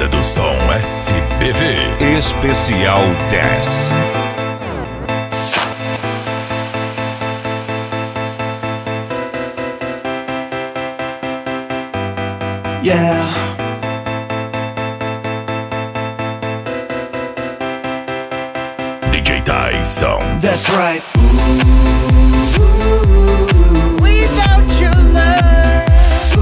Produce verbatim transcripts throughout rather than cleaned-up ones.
Semana do Som S B V Especial dez. Yeah. D J Tyson. That's right. Without your love,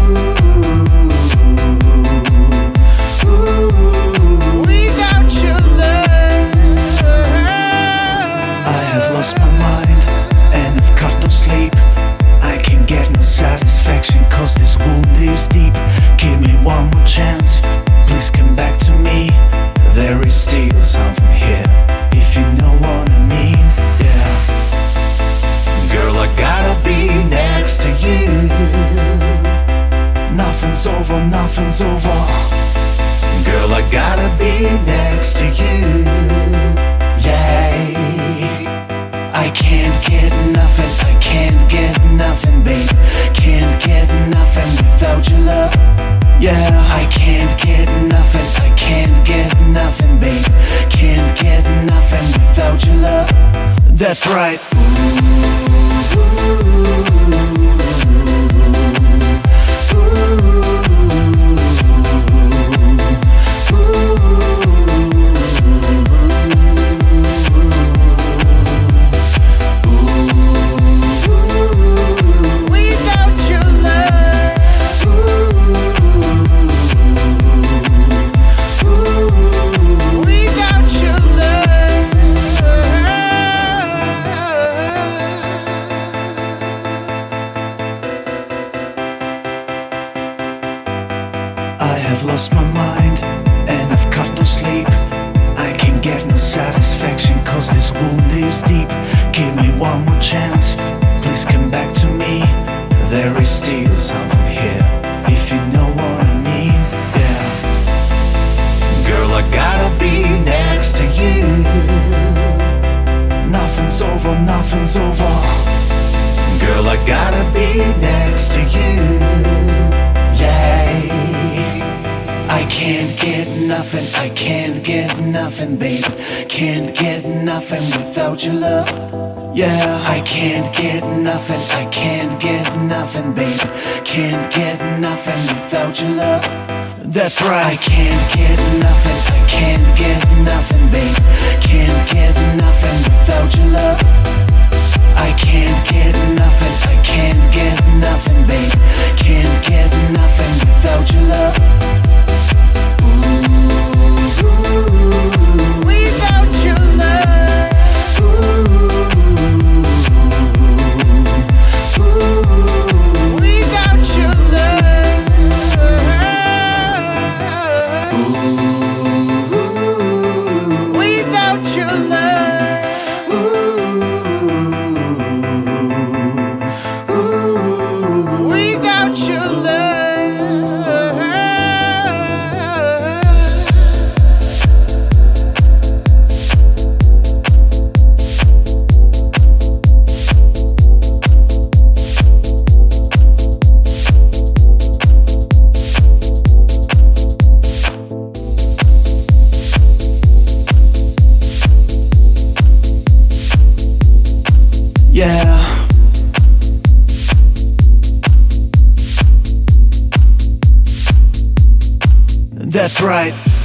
without your love, I have lost my mind and I've got no sleep. I can't get no satisfaction cause this wound is deep. Give me one more chance, please come back to me. There is still something here, if you know what I mean. Yeah. Girl, I gotta be next to you. Nothing's over, nothing's over. Girl, I gotta be next to you. Yeah. I can't get nothing, I can't get nothing, babe. Can't get nothing without your love. Yeah, I can't get nothing, I can't get nothing, babe. Can't get nothing without your love. That's right. I've lost my mind and I've got no sleep. I can't get no satisfaction cause this wound is deep. Give me one more chance, please come back to me. There is still something here, if you know what I mean. Yeah. Girl, I gotta be next to you. Nothing's over, nothing's over. Girl, I gotta be next to you. Yeah. I can't get nothing, I can't get nothing, babe. Can't get nothing without your love. Yeah, I can't get nothing, I can't get nothing, babe. Can't get nothing without your love. That's right. I can't get nothing, I can't get nothing, babe. Can't get nothing without your love. I can't get nothing, I can't get nothing, babe. Can't get nothing without your love. without your love, without your love, without your love, without your love. Yeah. That's right.